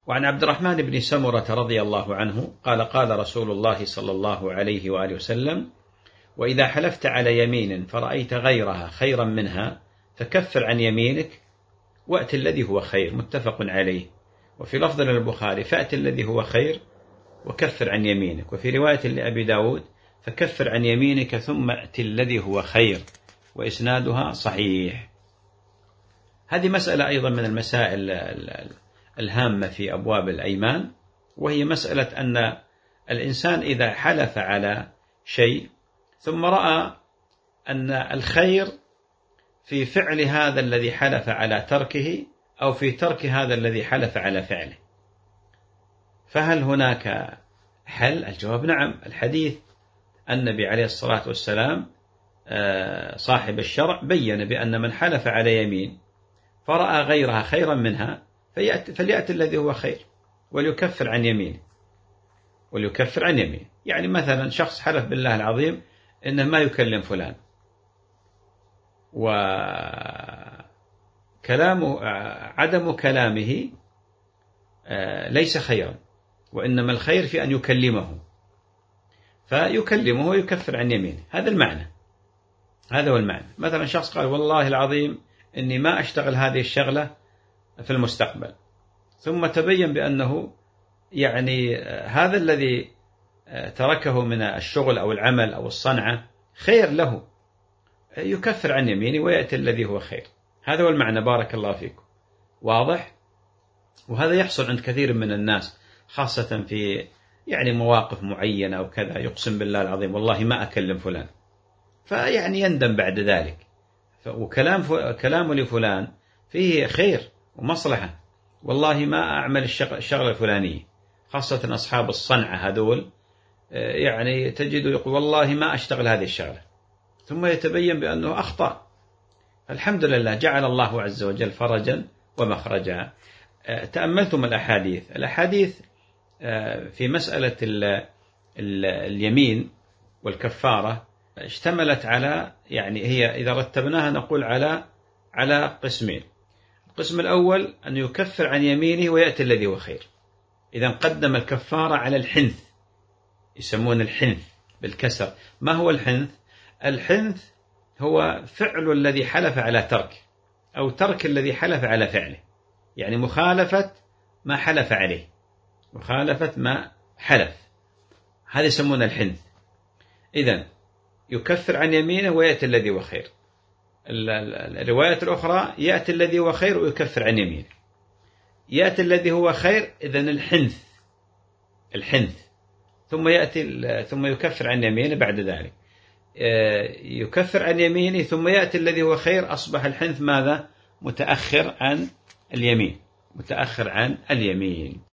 وعن عبد الرحمن بن سمرة رضي الله عنه قال قال رسول الله صلى الله عليه وآله وسلم: وإذا حلفت على يمين فرأيت غيرها خيرا منها فكفر عن يمينك وأت الذي هو خير. متفق عليه. وفي لفظ للبخاري: فأت الذي هو خير وكفر عن يمينك. وفي رواية لأبي داود: فكفر عن يمينك ثم أت الذي هو خير. وإسنادها صحيح. هذه مسألة أيضا من المسائل الهامة في أبواب الأيمان، وهي مسألة أن الإنسان إذا حلف على شيء ثم رأى أن الخير في فعل هذا الذي حلف على تركه أو في ترك هذا الذي حلف على فعله، فهل هناك حل؟ الجواب نعم. الحديث النبي عليه الصلاة والسلام صاحب الشرع بين بأن من حلف على يمين فرأى غيرها خيرا منها فليأتي الذي هو خير وليكفر عن يمينه. يعني مثلا شخص حلف بالله العظيم إنه ما يكلم فلان، عدم كلامه ليس خيرا، وإنما الخير في أن يكلمه، فيكلمه ويكفر عن يمينه. هذا المعنى، هذا هو المعنى. مثلا شخص قال: والله العظيم إني ما أشتغل هذه الشغلة في المستقبل، ثم تبين بأنه يعني هذا الذي تركه من الشغل أو العمل أو الصنعة خير له، يكفر عن يمينه ويأتي الذي هو خير. هذا هو المعنى. بارك الله فيكم. واضح؟ وهذا يحصل عند كثير من الناس، خاصة في يعني مواقف معينة أو كذا، يقسم بالله العظيم والله ما أكلم فلان، فيعني يندم بعد ذلك. وكلامه لفلان فيه خير ومصلحة، والله ما أعمل الشغلة الفلانية، خاصة أصحاب الصنعة هذول، يعني تجد يقول والله ما أشتغل هذه الشغلة، ثم يتبين بأنه أخطأ. الحمد لله، جعل الله عز وجل فرجا ومخرجا. تأملتم الأحاديث في مسألة اليمين والكفارة اشتملت على، يعني هي إذا رتبناها نقول على قسمين. القسم الأول أن يكفر عن يمينه ويأتي الذي هو خير. إذا قدم الكفارة على الحنث، يسمون الحنث بالكسر. ما هو الحنث؟ الحنث هو فعل الذي حلف على ترك، أو ترك الذي حلف على فعله، يعني مخالفة ما حلف عليه، مخالفة ما حلف، هذا يسمونه الحنث. إذن يكفر عن يمينه ويأتي الذي هو خير. الرواية الأخرى: يأتي الذي هو خير ويكفر عن يمينه. يأتي الذي هو خير، إذن الحنث، ثم يكفر عن يمينه. بعد ذلك يكفر عن يمينه ثم يأتي الذي هو خير. أصبح الحنث ماذا؟ متأخر عن اليمين.